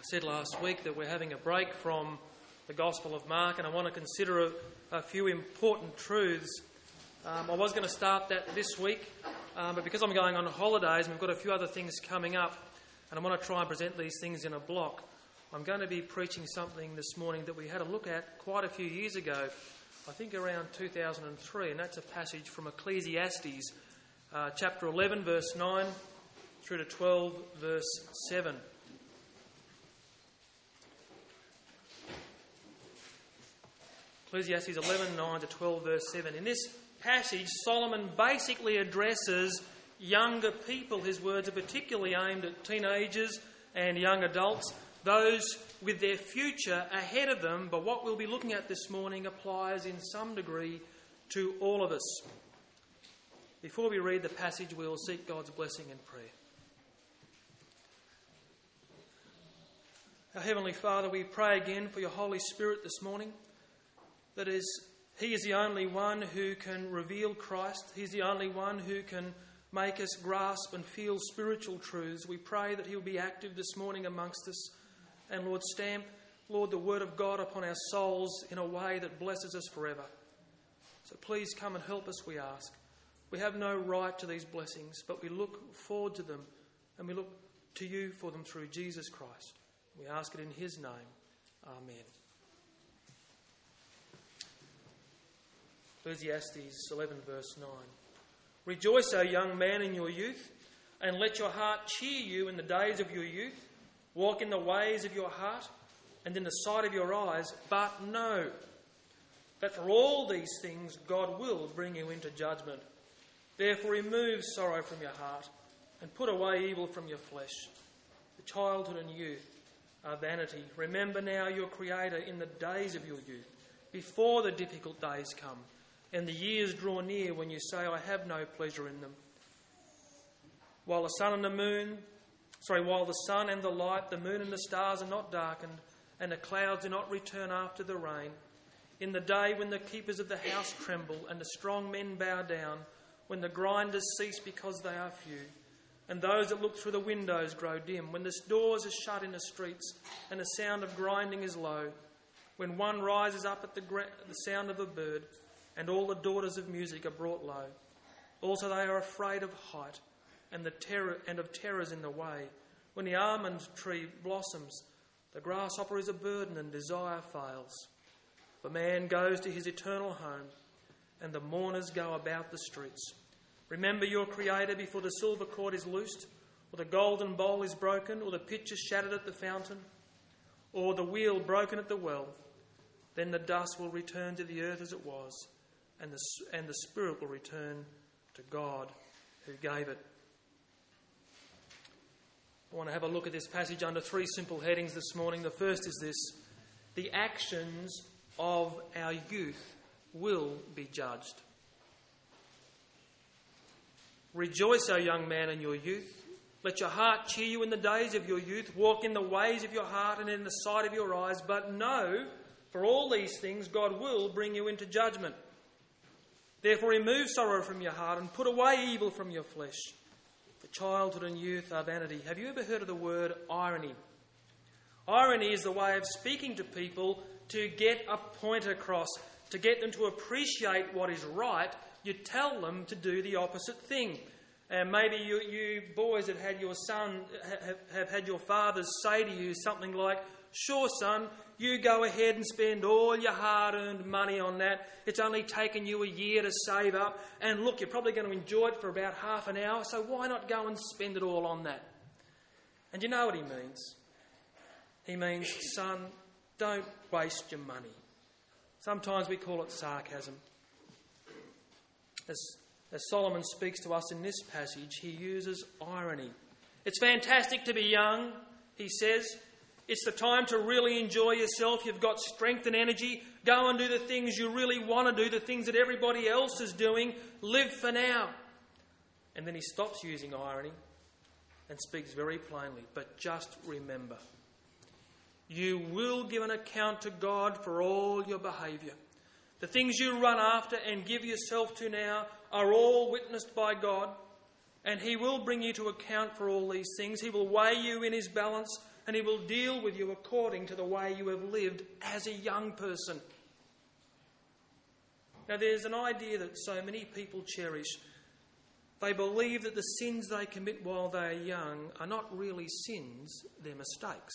said last week that we're having a break from the Gospel of Mark, and I want to consider a few important truths. I was going to start that this week, but because I'm going on holidays and we've got a few other things coming up, and I want to try and present these things in a block, I'm going to be preaching something this morning that we had a look at quite a few years ago, I think around 2003, and that's a passage from Ecclesiastes, chapter 11, verse 9, through to 12, verse 7. Ecclesiastes 11, 9 to 12, verse 7. In this passage, Solomon basically addresses younger people. His words are particularly aimed at teenagers and young adults, those with their future ahead of them, but what we'll be looking at this morning applies in some degree to all of us. Before we read the passage, we'll seek God's blessing and prayer. Our Heavenly Father, we pray again for your Holy Spirit this morning. That is, he is the only one who can reveal Christ. He's the only one who can make us grasp and feel spiritual truths. We pray that he will be active this morning amongst us. And Lord, stamp, Lord, the word of God upon our souls in a way that blesses us forever. So please come and help us, we ask. We have no right to these blessings, but we look forward to them and we look to you for them through Jesus Christ. We ask it in his name. Amen. Ecclesiastes 11, verse 9. Rejoice, O young man, in your youth, and let your heart cheer you in the days of your youth. Walk in the ways of your heart and in the sight of your eyes, but know that for all these things God will bring you into judgment. Therefore remove sorrow from your heart and put away evil from your flesh. The childhood and youth are vanity. Remember now your Creator in the days of your youth, before the difficult days come and the years draw near when you say, I have no pleasure in them. While the sun and the light, the moon and the stars are not darkened, and the clouds do not return after the rain, in the day when the keepers of the house tremble and the strong men bow down, when the grinders cease because they are few, and those that look through the windows grow dim, when the doors are shut in the streets and the sound of grinding is low, when one rises up at the sound of a bird, and all the daughters of music are brought low. Also they are afraid of height, and of terrors in the way. When the almond tree blossoms, the grasshopper is a burden and desire fails. For man goes to his eternal home, and the mourners go about the streets. Remember your Creator before the silver cord is loosed, or the golden bowl is broken, or the pitcher shattered at the fountain, or the wheel broken at the well. Then the dust will return to the earth as it was, and the spirit will return to God who gave it. I want to have a look at this passage under three simple headings this morning. The first is this: the actions of our youth will be judged. Rejoice, O young man, in your youth. Let your heart cheer you in the days of your youth. Walk in the ways of your heart and in the sight of your eyes. But know, for all these things God will bring you into judgment. Therefore remove sorrow from your heart and put away evil from your flesh. For childhood and youth are vanity. Have you ever heard of the word irony? Irony is the way of speaking to people to get a point across, to get them to appreciate what is right. You tell them to do the opposite thing. And maybe you boys have had your son, have had your fathers say to you something like, sure son, you go ahead and spend all your hard-earned money on that. It's only taken you a year to save up. And look, you're probably going to enjoy it for about half an hour, so why not go and spend it all on that? And you know what he means? He means, son, don't waste your money. Sometimes we call it sarcasm. As Solomon speaks to us in this passage, he uses irony. It's fantastic to be young, he says. It's the time to really enjoy yourself. You've got strength and energy. Go and do the things you really want to do, the things that everybody else is doing. Live for now. And then he stops using irony and speaks very plainly. But just remember, you will give an account to God for all your behaviour. The things you run after and give yourself to now are all witnessed by God, and he will bring you to account for all these things. He will weigh you in his balance and he will deal with you according to the way you have lived as a young person. Now, there's an idea that so many people cherish. They believe that the sins they commit while they are young are not really sins, they're mistakes.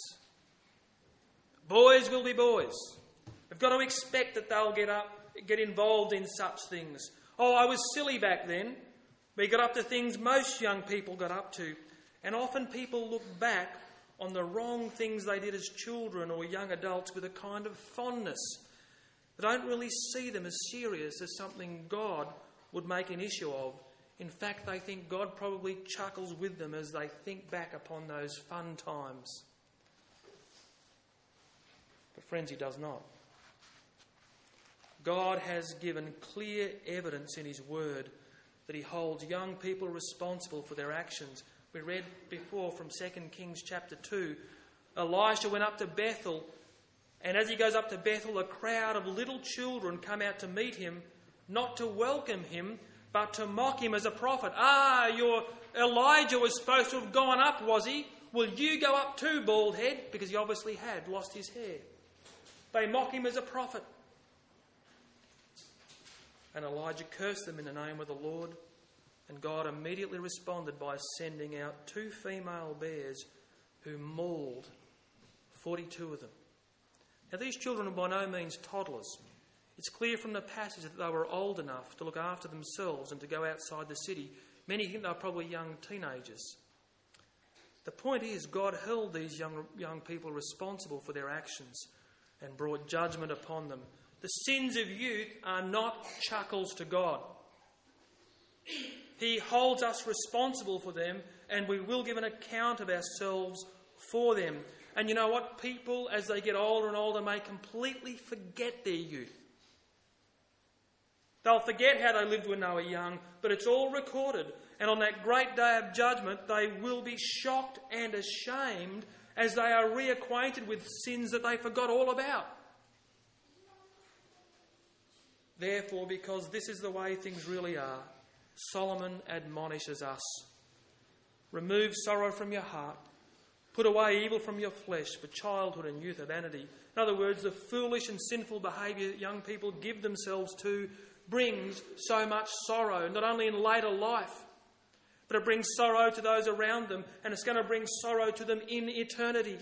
Boys will be boys. We've got to expect that they'll get involved in such things. Oh, I was silly back then. We got up to things most young people got up to. And often people look back on the wrong things they did as children or young adults with a kind of fondness. They don't really see them as serious as something God would make an issue of. In fact, they think God probably chuckles with them as they think back upon those fun times. But friends, he does not. God has given clear evidence in his word that he holds young people responsible for their actions. We read before from 2 Kings chapter 2, Elisha went up to Bethel, and as he goes up to Bethel, a crowd of little children come out to meet him, not to welcome him, but to mock him as a prophet. Your Elijah was supposed to have gone up, was he? Will you go up too, bald head? Because he obviously had lost his hair. They mock him as a prophet. And Elijah cursed them in the name of the Lord. And God immediately responded by sending out 2 female bears who mauled 42 of them. Now, these children are by no means toddlers. It's clear from the passage that they were old enough to look after themselves and to go outside the city. Many think they were probably young teenagers. The point is, God held these young people responsible for their actions and brought judgment upon them. The sins of youth are not chuckles to God. He holds us responsible for them, and we will give an account of ourselves for them. And you know what? People, as they get older and older, may completely forget their youth. They'll forget how they lived when they were young, but it's all recorded. And on that great day of judgment, they will be shocked and ashamed as they are reacquainted with sins that they forgot all about. Therefore, because this is the way things really are, Solomon admonishes us. Remove sorrow from your heart. Put away evil from your flesh, for childhood and youth are vanity. In other words, the foolish and sinful behaviour that young people give themselves to brings so much sorrow, not only in later life, but it brings sorrow to those around them, and it's going to bring sorrow to them in eternity.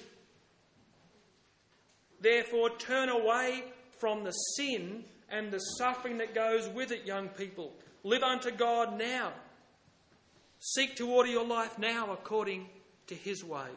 Therefore, turn away from the sin and the suffering that goes with it, young people. Live unto God now. Seek to order your life now according to his ways.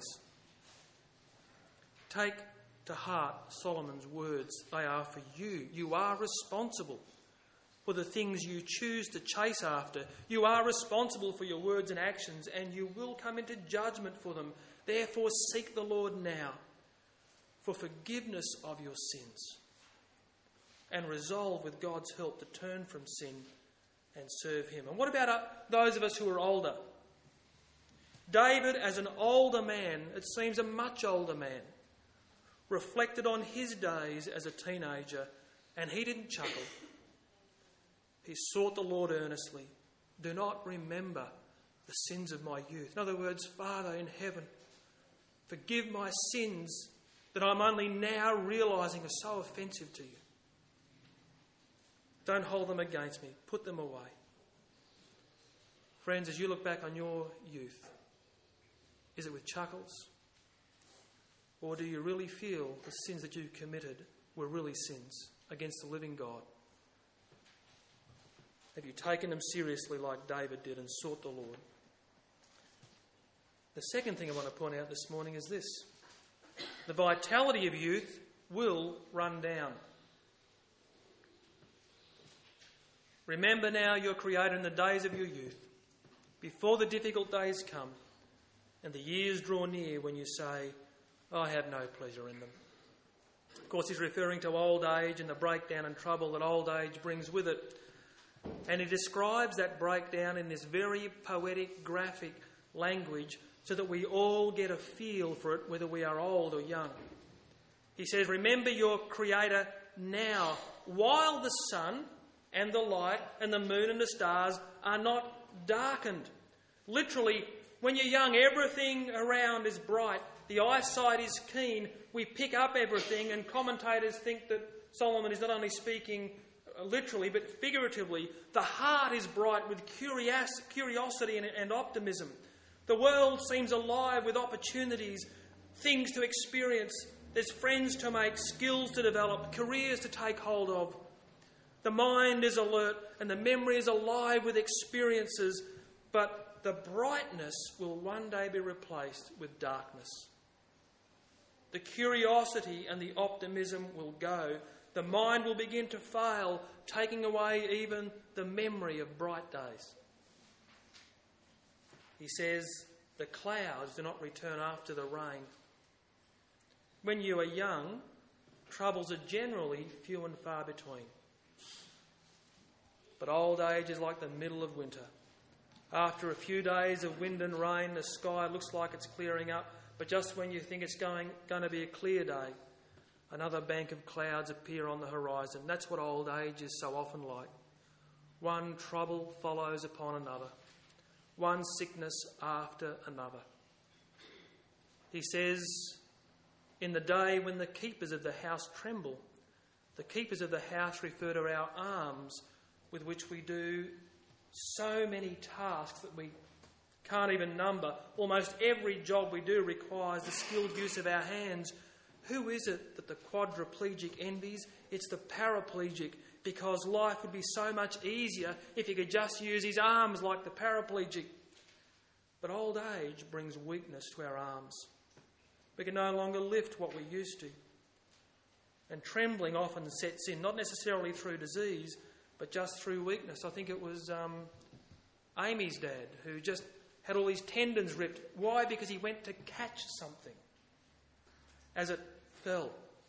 Take to heart Solomon's words. They are for you. You are responsible for the things you choose to chase after. You are responsible for your words and actions, and you will come into judgment for them. Therefore, seek the Lord now for forgiveness of your sins, and resolve with God's help to turn from sin and serve him. And what about those of us who are older? David, as an older man, it seems a much older man, reflected on his days as a teenager, and he didn't chuckle. He sought the Lord earnestly. Do not remember the sins of my youth. In other words, Father in heaven, forgive my sins that I'm only now realising are so offensive to you. Don't hold them against me. Put them away. Friends, as you look back on your youth, is it with chuckles? Or do you really feel the sins that you committed were really sins against the living God? Have you taken them seriously like David did and sought the Lord? The second thing I want to point out this morning is this. The vitality of youth will run down. Remember now your Creator in the days of your youth, before the difficult days come and the years draw near when you say, I have no pleasure in them. Of course, he's referring to old age and the breakdown and trouble that old age brings with it. And he describes that breakdown in this very poetic, graphic language so that we all get a feel for it, whether we are old or young. He says, remember your Creator now, while the sun and the light and the moon and the stars are not darkened. Literally, When you're young, everything around is bright. The eyesight is keen. We pick up everything, and commentators think that Solomon is not only speaking literally but figuratively. The heart is bright with curiosity and optimism. The world seems alive with opportunities, things to experience. There's friends to make, skills to develop, careers to take hold of. The mind is alert and the memory is alive with experiences, but the brightness will one day be replaced with darkness. The curiosity and the optimism will go. The mind will begin to fail, taking away even the memory of bright days. He says, the clouds do not return after the rain. When you are young, troubles are generally few and far between. But old age is like the middle of winter. After a few days of wind and rain, the sky looks like it's clearing up, but just when you think it's going to be a clear day, another bank of clouds appear on the horizon. That's what old age is so often like. One trouble follows upon another. One sickness after another. He says, in the day when the keepers of the house tremble, the keepers of the house refer to our arms with which we do so many tasks that we can't even number. Almost every job we do requires the skilled use of our hands. Who is it that the quadriplegic envies? It's the paraplegic, because life would be so much easier if he could just use his arms like the paraplegic. But old age brings weakness to our arms. We can no longer lift what we used to. And trembling often sets in, not necessarily through disease, but just through weakness. I think it was Amy's dad who just had all his tendons ripped. Why? Because he went to catch something as it fell.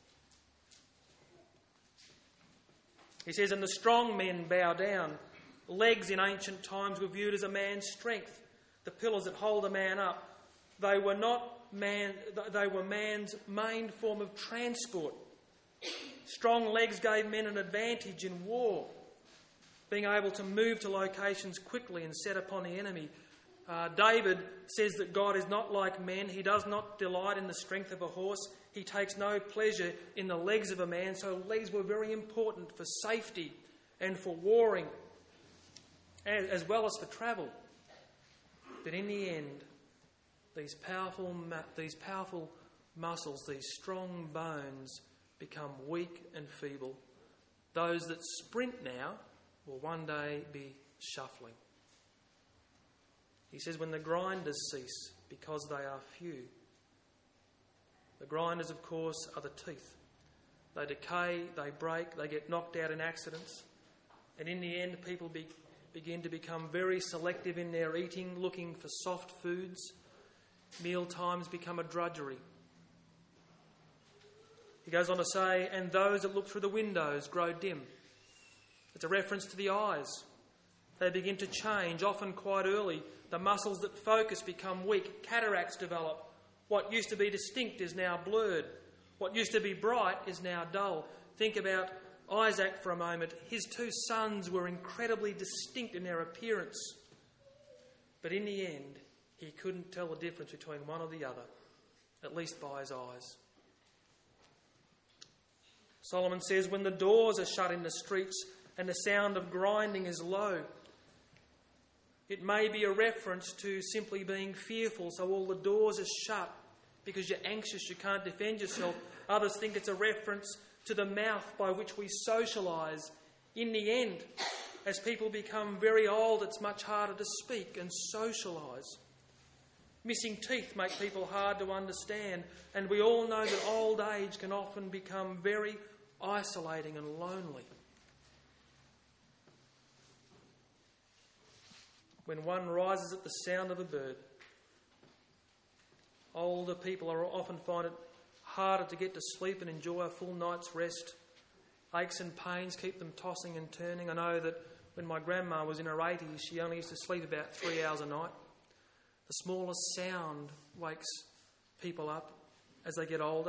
He says, and the strong men bow down. Legs in ancient times were viewed as a man's strength, the pillars that hold a man up. They were man's main form of transport. Strong legs gave men an advantage in war, being able to move to locations quickly and set upon the enemy. David says that God is not like men. He does not delight in the strength of a horse. He takes no pleasure in the legs of a man. So legs were very important for safety and for warring, as well as for travel. But in the end, these powerful muscles, these strong bones, become weak and feeble. Those that sprint now will one day be shuffling. He says, when the grinders cease, because they are few. The grinders, of course, are the teeth. They decay, they break, they get knocked out in accidents. And in the end, people begin to become very selective in their eating, looking for soft foods. Meal times become a drudgery. He goes on to say, and those that look through the windows grow dim. It's a reference to the eyes. They begin to change, often quite early. The muscles that focus become weak. Cataracts develop. What used to be distinct is now blurred. What used to be bright is now dull. Think about Isaac for a moment. His two sons were incredibly distinct in their appearance. But in the end, he couldn't tell the difference between one or the other, at least by his eyes. Solomon says, when the doors are shut in the streets and the sound of grinding is low, it may be a reference to simply being fearful, so all the doors are shut because you're anxious, you can't defend yourself. Others think it's a reference to the mouth by which we socialise. In the end, as people become very old, it's much harder to speak and socialise. Missing teeth make people hard to understand, and we all know that old age can often become very isolating and lonely. When one rises at the sound of a bird, older people often find it harder to get to sleep and enjoy a full night's rest. Aches and pains keep them tossing and turning. I know that when my grandma was in her 80s, she only used to sleep about 3 hours a night. The smallest sound wakes people up as they get older.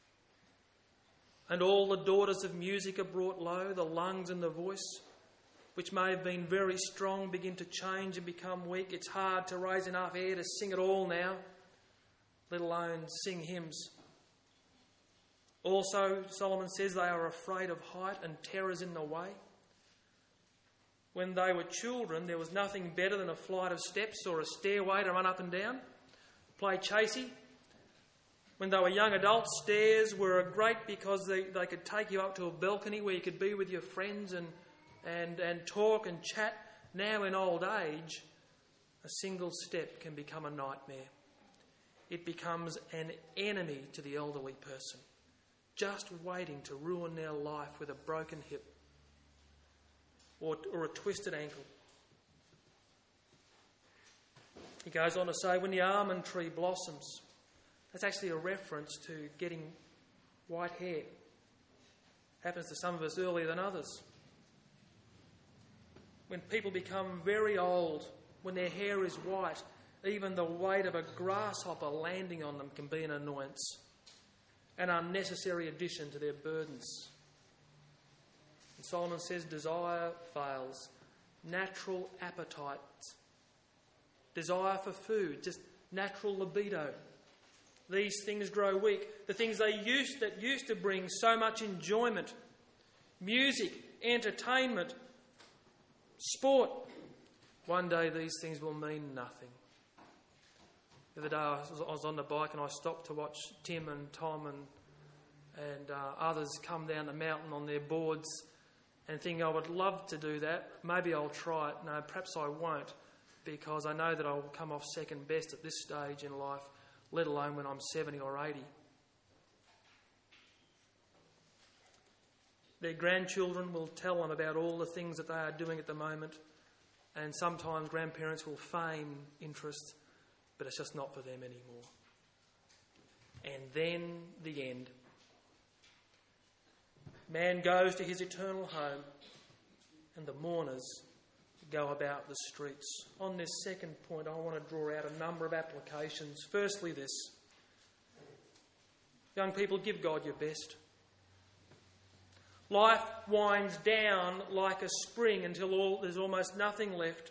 And all the daughters of music are brought low, the lungs and the voice. which may have been very strong, begin to change and become weak. It's hard to raise enough air to sing it all now, let alone sing hymns. Also, Solomon says they are afraid of height and terrors in the way. When they were children, there was nothing better than a flight of steps or a stairway to run up and down, play chasey. When they were young adults, stairs were great because they could take you up to a balcony where you could be with your friends and talk and chat. Now in old age, a single step can become a nightmare. It becomes an enemy to the elderly person, just waiting to ruin their life with a broken hip or a twisted ankle. He goes on to say, when the almond tree blossoms, that's actually a reference to getting white hair. Happens to some of us earlier than others. When people become very old, when their hair is white, even the weight of a grasshopper landing on them can be an annoyance, an unnecessary addition to their burdens. And Solomon says desire fails, natural appetite, desire for food, just natural libido. These things grow weak. The things that used to bring so much enjoyment, music, entertainment, sport, one day these things will mean nothing. The other day I was on the bike and I stopped to watch Tim and Tom and others come down the mountain on their boards and thinking, I would love to do that. Maybe I'll try it. No, perhaps I won't, because I know that I will come off second best at this stage in life, let alone when I'm 70 or 80. Their grandchildren will tell them about all the things that they are doing at the moment, and sometimes grandparents will feign interest, but it's just not for them anymore. And then the end. Man goes to his eternal home, and the mourners go about the streets. On this second point, I want to draw out a number of applications. Firstly, this. Young people, give God your best. Life winds down like a spring until there's almost nothing left.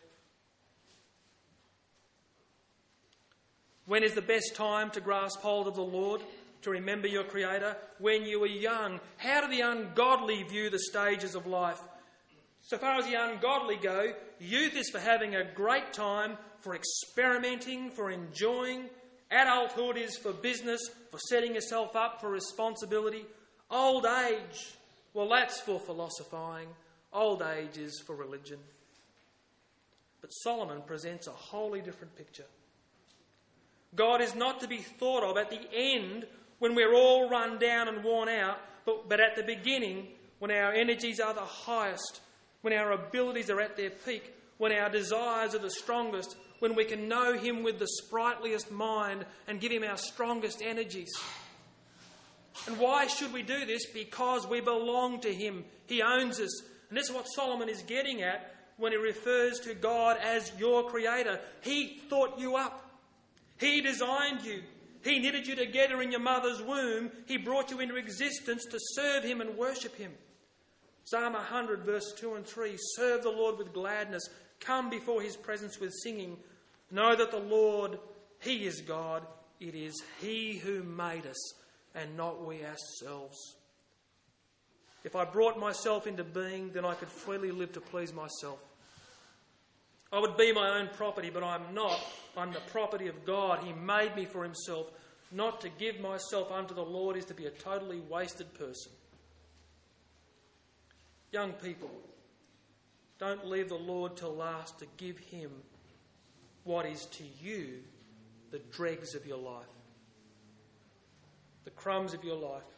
When is the best time to grasp hold of the Lord, to remember your Creator? When you are young. How do the ungodly view the stages of life? So far as the ungodly go, youth is for having a great time, for experimenting, for enjoying. Adulthood is for business, for setting yourself up for responsibility. Old age, well, that's for philosophizing. Old age is for religion. But Solomon presents a wholly different picture. God is not to be thought of at the end when we're all run down and worn out, but at the beginning when our energies are the highest, when our abilities are at their peak, when our desires are the strongest, when we can know him with the sprightliest mind and give him our strongest energies. And why should we do this? Because we belong to him. He owns us. And this is what Solomon is getting at when he refers to God as your Creator. He thought you up. He designed you. He knitted you together in your mother's womb. He brought you into existence to serve him and worship him. Psalm 100, verse 2 and 3, serve the Lord with gladness. Come before his presence with singing. Know that the Lord, he is God. It is he who made us and not we ourselves. If I brought myself into being, then I could freely live to please myself. I would be my own property, but I'm not. I'm the property of God. He made me for himself. Not to give myself unto the Lord is to be a totally wasted person. Young people, don't leave the Lord till last to give him what is to you the dregs of your life, the crumbs of your life.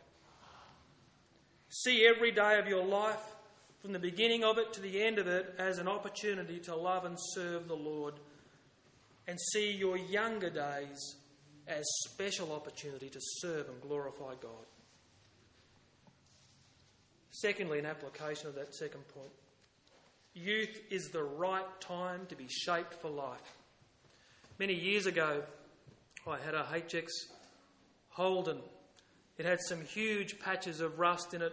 See every day of your life, from the beginning of it to the end of it, as an opportunity to love and serve the Lord, and see your younger days as special opportunity to serve and glorify God. Secondly, an application of that second point. Youth is the right time to be shaped for life. Many years ago, I had a HX Holden. It had some huge patches of rust in it,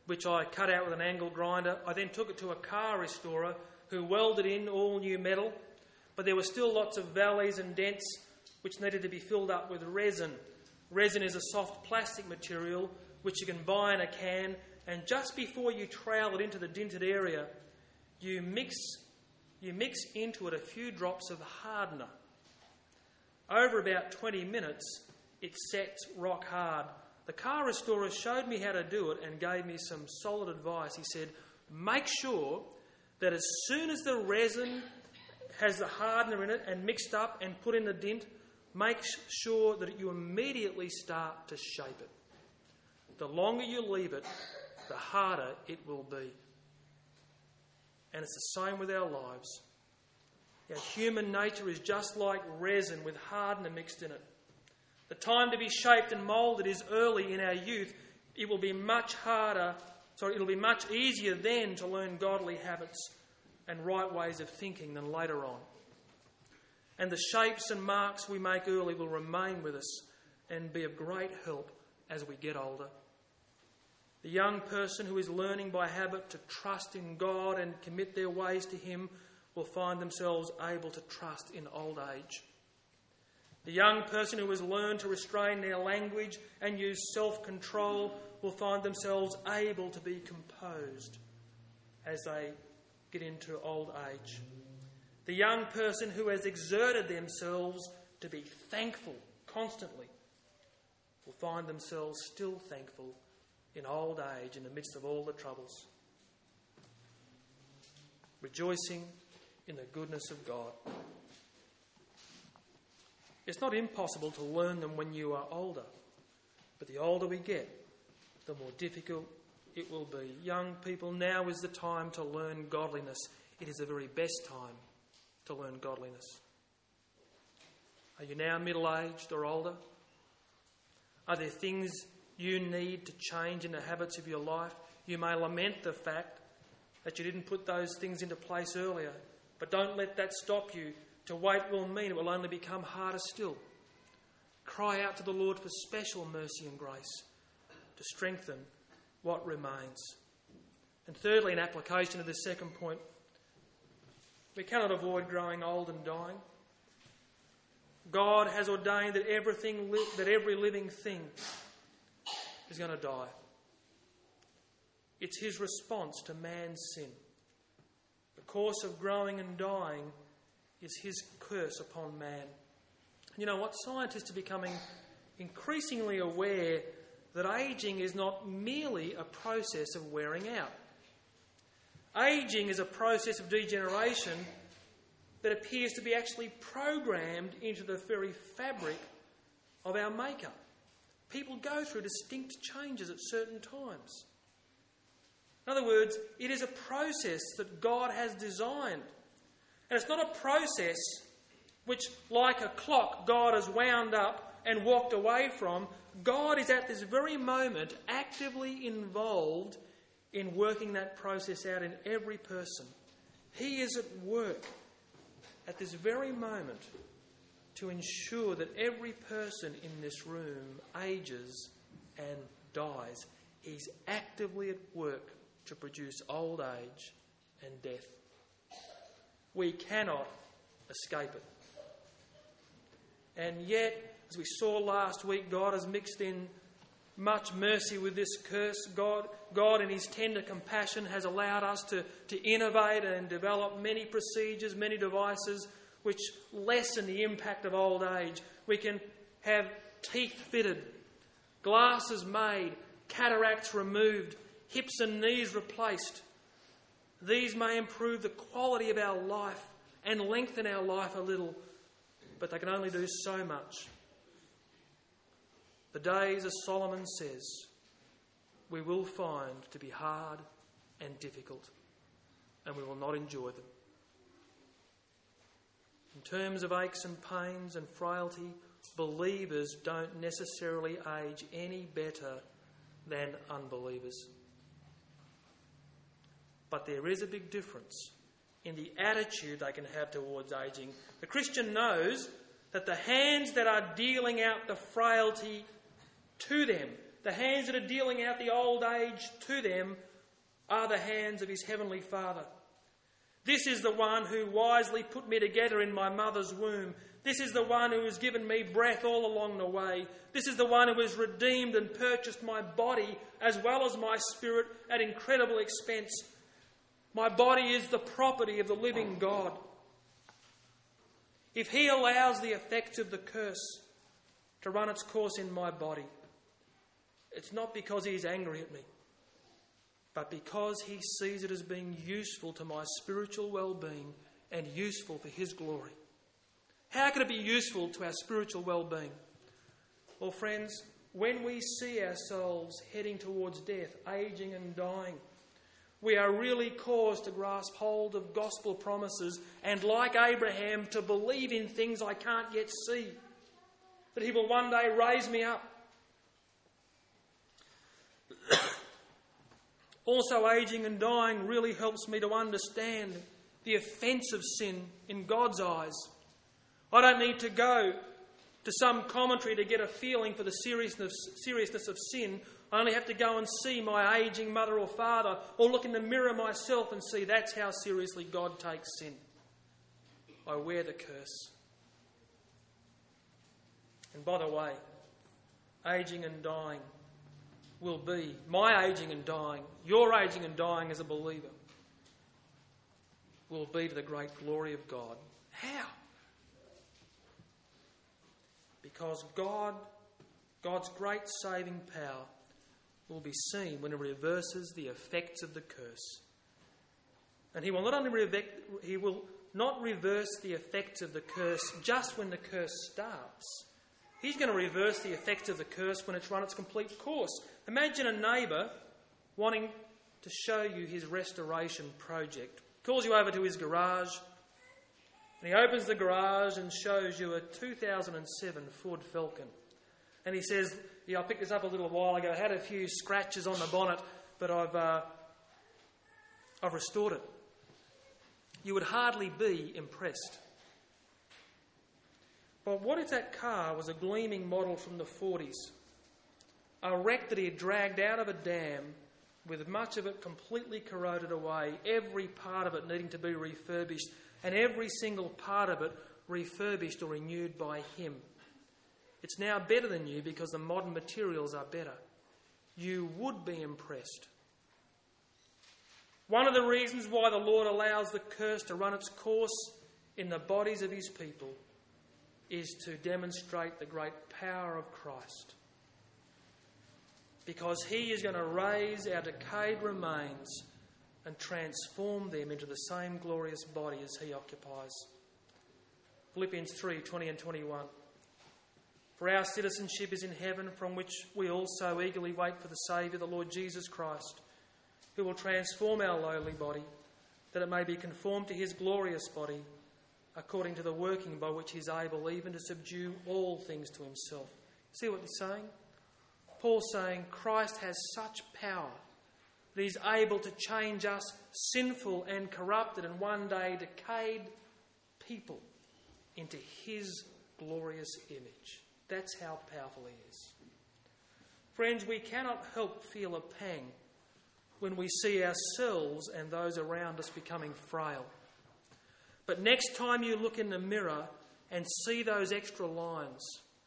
which I cut out with an angle grinder. I then took it to a car restorer who welded in all new metal, but there were still lots of valleys and dents which needed to be filled up with resin. Resin is a soft plastic material which you can buy in a can, and just before you trowel it into the dented area, you mix into it a few drops of hardener. Over about 20 minutes, it sets rock hard. The car restorer showed me how to do it and gave me some solid advice. He said, make sure that as soon as the resin has the hardener in it and mixed up and put in the dent, make sure that you immediately start to shape it. The longer you leave it, the harder it will be. And it's the same with our lives. Our human nature is just like resin with hardener mixed in it. The time to be shaped and moulded is early in our youth. It will be much easier then to learn godly habits and right ways of thinking than later on. And the shapes and marks we make early will remain with us and be of great help as we get older. The young person who is learning by habit to trust in God and commit their ways to Him will find themselves able to trust in old age. The young person who has learned to restrain their language and use self-control will find themselves able to be composed as they get into old age. The young person who has exerted themselves to be thankful constantly will find themselves still thankful in old age in the midst of all the troubles, rejoicing in the goodness of God. It's not impossible to learn them when you are older, but the older we get, the more difficult it will be. Young people, now is the time to learn godliness. It is the very best time to learn godliness. Are you now middle-aged or older? Are there things you need to change in the habits of your life? You may lament the fact that you didn't put those things into place earlier, but don't let that stop you. To wait will mean it will only become harder still. Cry out to the Lord for special mercy and grace to strengthen what remains. And thirdly, in application of this second point, we cannot avoid growing old and dying. God has ordained that every living thing is going to die. It's His response to man's sin. The course of growing and dying is His curse upon man. You know what? Scientists are becoming increasingly aware that ageing is not merely a process of wearing out. Ageing is a process of degeneration that appears to be actually programmed into the very fabric of our makeup. People go through distinct changes at certain times. In other words, it is a process that God has designed. And it's not a process which, like a clock, God has wound up and walked away from. God is at this very moment actively involved in working that process out in every person. He is at work at this very moment to ensure that every person in this room ages and dies. He's actively at work to produce old age and death. We cannot escape it. And yet, as we saw last week, God has mixed in much mercy with this curse. God in His tender compassion has allowed us to innovate and develop many procedures, many devices which lessen the impact of old age. We can have teeth fitted, glasses made, cataracts removed, hips and knees replaced. These may improve the quality of our life and lengthen our life a little, but they can only do so much. The days, as Solomon says, we will find to be hard and difficult, and we will not enjoy them. In terms of aches and pains and frailty, believers don't necessarily age any better than unbelievers. But there is a big difference in the attitude they can have towards ageing. The Christian knows that the hands that are dealing out the frailty to them the hands that are dealing out the old age to them, are the hands of his heavenly Father. This is the one who wisely put me together in my mother's womb. This is the one who has given me breath all along the way. This is the one who has redeemed and purchased my body as well as my spirit at incredible expense. My body is the property of the living God. If he allows the effects of the curse to run its course in my body, it's not because he is angry at me, but because he sees it as being useful to my spiritual well-being and useful for his glory. How can it be useful to our spiritual well-being? Well, friends, when we see ourselves heading towards death, aging and dying, we are really caused to grasp hold of gospel promises and, like Abraham, to believe in things I can't yet see, that he will one day raise me up. Also, aging and dying really helps me to understand the offence of sin in God's eyes. I don't need to go to some commentary to get a feeling for the seriousness of sin. I only have to go and see my aging mother or father, or look in the mirror myself and see that's how seriously God takes sin. I wear the curse. And by the way, aging and dying will be, my aging and dying, your aging and dying as a believer, will be to the great glory of God. How? Because God's great saving power will be seen when he reverses the effects of the curse. And he will not reverse the effects of the curse just when the curse starts. He's going to reverse the effects of the curse when it's run its complete course. Imagine a neighbour wanting to show you his restoration project. Calls you over to his garage, and he opens the garage and shows you a 2007 Ford Falcon. And he says, I picked this up a little while ago, had a few scratches on the bonnet, but I've restored it. You would hardly be impressed. But what if that car was a gleaming model from the 40s? A wreck that he had dragged out of a dam with much of it completely corroded away, every part of it needing to be refurbished, and every single part of it refurbished or renewed by him. It's now better than you because the modern materials are better. You would be impressed. One of the reasons why the Lord allows the curse to run its course in the bodies of his people is to demonstrate the great power of Christ. Because he is going to raise our decayed remains and transform them into the same glorious body as he occupies. Philippians 3:20 and 21. For our citizenship is in heaven, from which we also eagerly wait for the Saviour, the Lord Jesus Christ, who will transform our lowly body, that it may be conformed to his glorious body, according to the working by which he is able even to subdue all things to himself. See what he's saying? Paul's saying Christ has such power that he's able to change us sinful and corrupted and one day decayed people into his glorious image. That's how powerful he is. Friends, we cannot help feel a pang when we see ourselves and those around us becoming frail. But next time you look in the mirror and see those extra lines,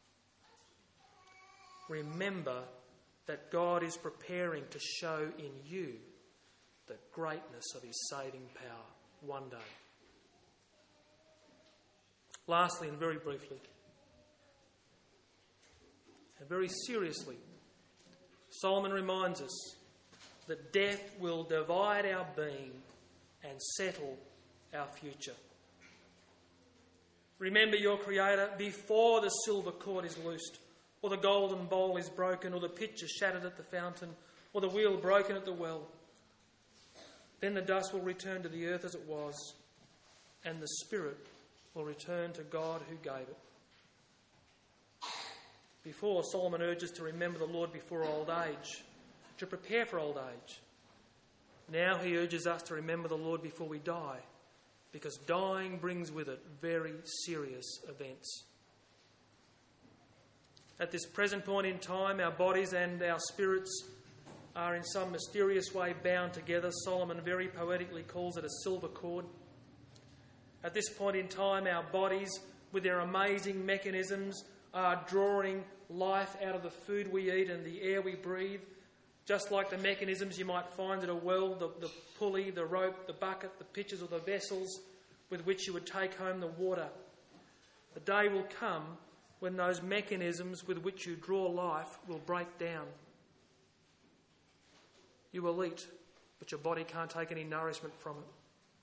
remember that God is preparing to show in you the greatness of his saving power one day. Lastly, and very briefly, and very seriously, Solomon reminds us that death will divide our being and settle our future. Remember your Creator before the silver cord is loosed, or the golden bowl is broken, or the pitcher shattered at the fountain, or the wheel broken at the well. Then the dust will return to the earth as it was, and the spirit will return to God who gave it. Before, Solomon urges to remember the Lord before old age, to prepare for old age. Now he urges us to remember the Lord before we die, because dying brings with it very serious events. At this present point in time, our bodies and our spirits are in some mysterious way bound together. Solomon very poetically calls it a silver cord. At this point in time, our bodies, with their amazing mechanisms, are drawing life out of the food we eat and the air we breathe, just like the mechanisms you might find at a well, the pulley, the rope, the bucket, the pitchers or the vessels with which you would take home the water. The day will come when those mechanisms with which you draw life will break down. You will eat, but your body can't take any nourishment from it.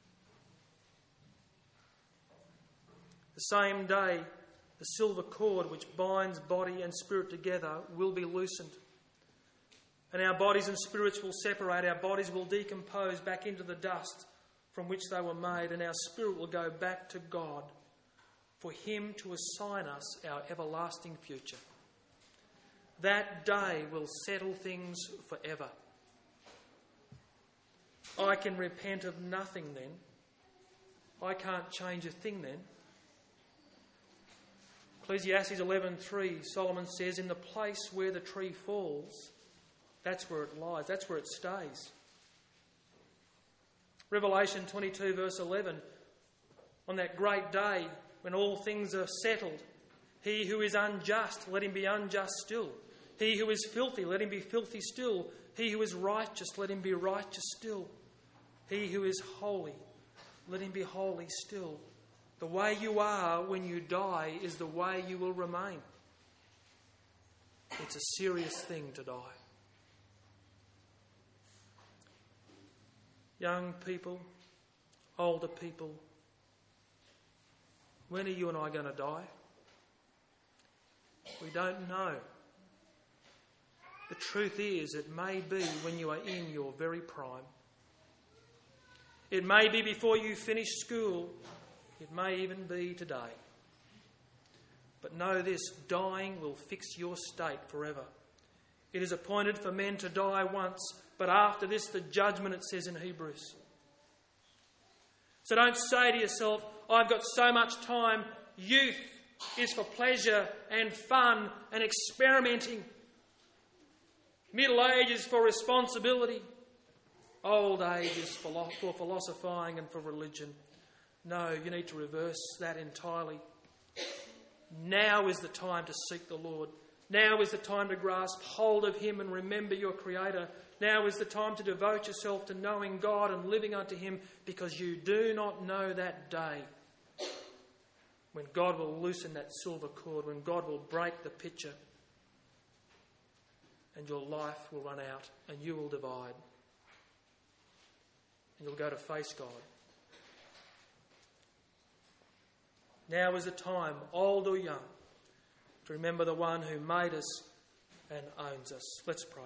The same day, the silver cord which binds body and spirit together will be loosened. And our bodies and spirits will separate. Our bodies will decompose back into the dust from which they were made, and our spirit will go back to God for him to assign us our everlasting future. That day will settle things forever. I can repent of nothing then. I can't change a thing then. Ecclesiastes 11:3, Solomon says, in the place where the tree falls, that's where it lies, that's where it stays. Revelation 22 verse 11, on that great day when all things are settled, he who is unjust, let him be unjust still. He who is filthy, let him be filthy still. He who is righteous, let him be righteous still. He who is holy, let him be holy still. The way you are when you die is the way you will remain. It's a serious thing to die. Young people, older people, when are you and I going to die? We don't know. The truth is, it may be when you are in your very prime. It may be before you finish school. It may even be today. But know this, dying will fix your state forever. It is appointed for men to die once, but after this the judgment, it says in Hebrews. So don't say to yourself, I've got so much time. Youth is for pleasure and fun and experimenting. Middle age is for responsibility. Old age is for philosophizing and for religion. No, you need to reverse that entirely. Now is the time to seek the Lord. Now is the time to grasp hold of him and remember your Creator. Now is the time to devote yourself to knowing God and living unto him, because you do not know that day when God will loosen that silver cord, when God will break the pitcher and your life will run out and you will divide and you'll go to face God. Now is the time, old or young, to remember the one who made us and owns us. Let's pray.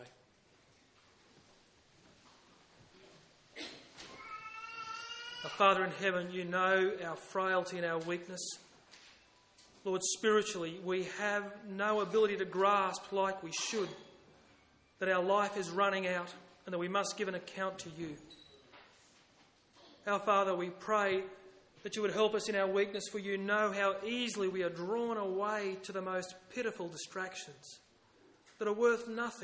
Our Father in heaven, you know our frailty and our weakness. Lord, spiritually, we have no ability to grasp like we should that our life is running out and that we must give an account to you. Our Father, we pray that you would help us in our weakness, for you know how easily we are drawn away to the most pitiful distractions that are worth nothing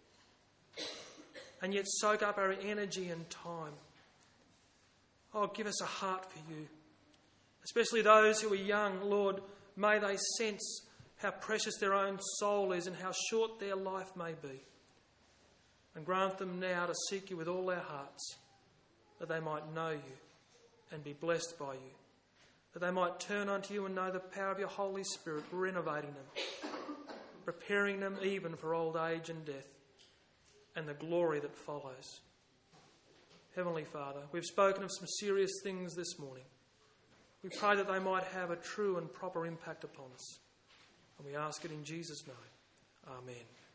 and yet soak up our energy and time. Oh, give us a heart for you, especially those who are young. Lord, may they sense how precious their own soul is and how short their life may be. And grant them now to seek you with all their hearts, that they might know you and be blessed by you, that they might turn unto you and know the power of your Holy Spirit, renovating them, preparing them even for old age and death and the glory that follows. Heavenly Father, we've spoken of some serious things this morning. We pray that they might have a true and proper impact upon us. And we ask it in Jesus' name. Amen.